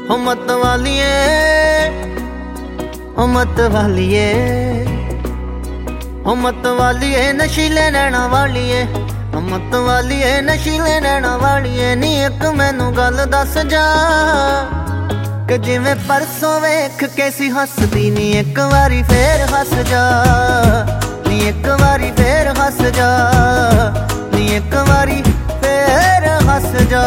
हो मत वालिए, हो मत वालिए, हो मत वालिए नशीले नैना वालिए, हो मत वालिए नशीले नैना वालिए। नी एक मैनू गल दस जा कि जिवें परसों वेख के सी हसदी, नी एक वारी फेर हस जा, नी एक वारी फेर हस जा, नी एक वारी फेर हस जा।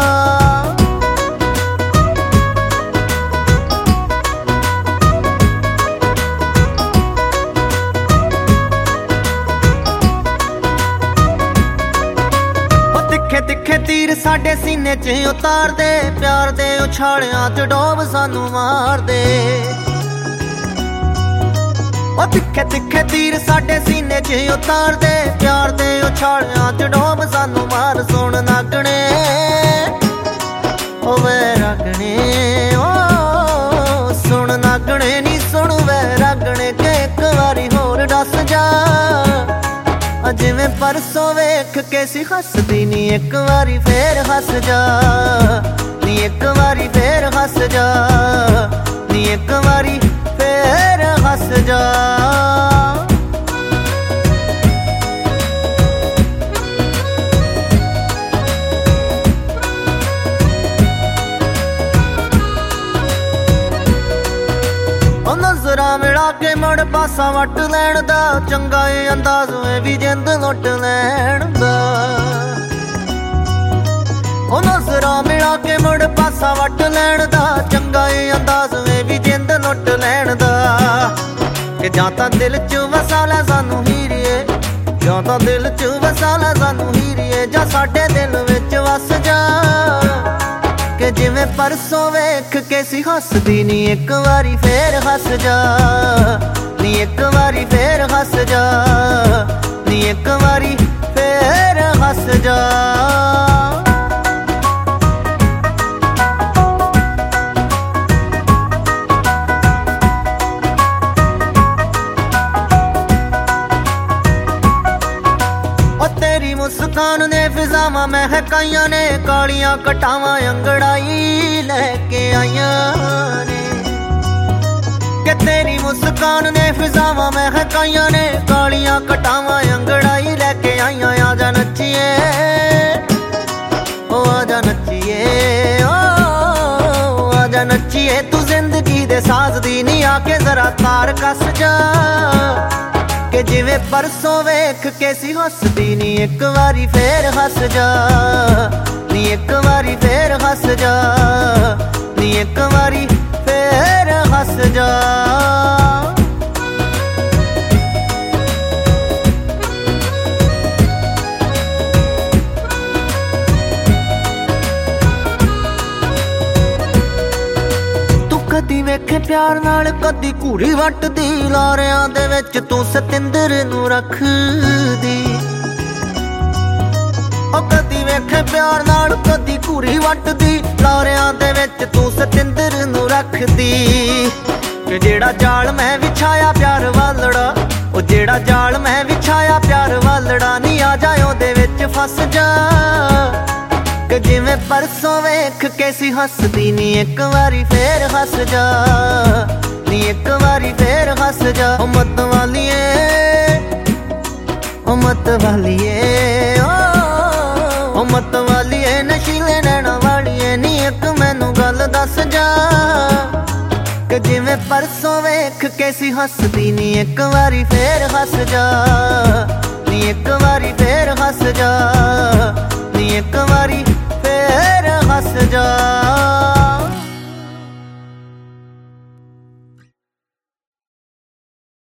तिखे तिखे तीर साडे सीने च उतार दे, प्यार दे उछालियां च डोब सानू मार दे। ओ तिखे तिखे तीर साडे सीने च उतार दे, प्यार दे उछालियां च डोब सानू मार। सुन नागणे ओ वैरागणे, ओ सुन नागणे नी सुन वैरागणे, के एक वारी होर दस जा जिवें परसों वेख के सी हसदी, नी एक वारी फेर हस जा, नी एक वारी फेर हस जा, नी एक वारी फेर हस जा। नज़रां मिला के मुड़ पासा वट लैण दा, चंगा ए अंदाज में भी जिंद लुट लैण दा। ओ नज़रां मिला के मुड़ पासा वट लैण दा, चंगा ए अंदाज में भी जिंद लुट लैण दा। कि जां तां दिल च वसा लै सानू हीरिए, जां तां दिल च वसा लै सानू हीरिए, जां साडे दिल विच वस जा कि जिवें परसों वेख के सी हसदी, नी एक वारी फेर हस जा, नी एक वारी फेर हस जा, नी एक वारी फेर हस जा। तेरी मुस्कान ने फिजावां महकाइयां ने, कालियां कटावां अंगड़ाई लैके आइयां ने। कि तेरी मुस्कान ने फिजावां महकाइयां ने, कालियां कटावां अंगड़ाई लैके आइयां। आजा नच्चिए ओ आजा नच्चिए, ओ आजा नच्चिए, तू जिंदगी दे साज दी, नी आके जरा तार कस जा कि जिवें परसों वेख के सी हसदी, नी एक वारी फेर हस जा, नी एक वारी फेर हस जा, नी एक वारी फेर हस जा। कदी वेखे प्यार नाल कदी घूरी वटदी, लारियां दे विच तू सतिंदर नू रखदी। ओ कदी वेखे प्यार नाल कदी घूरी वटदी, लारियां दे विच तू सतिंदर नू रखदी। कि जेड़ा जाल मैं विछाया प्यार वालड़ा, ओ जेड़ा जाल मैं विछाया प्यार वालड़ा, नी आ जा ओदे विच फस जा कि जिवें परसों वेख के सी हसदी, नी एक वारी फेर हस जा, नी एक वारी फेर हस जा। ओ मत वालिए, ओ मत वालिए, ओ मत वालिए नशीले नैना वालिए। नी एक मैनू गल दस जा कि जिवें परसों वेख के सी हसदी, नी एक वारी फेर हस जा, नी एक वारी फेर हस जा, नी एक वारी फेर हस जा।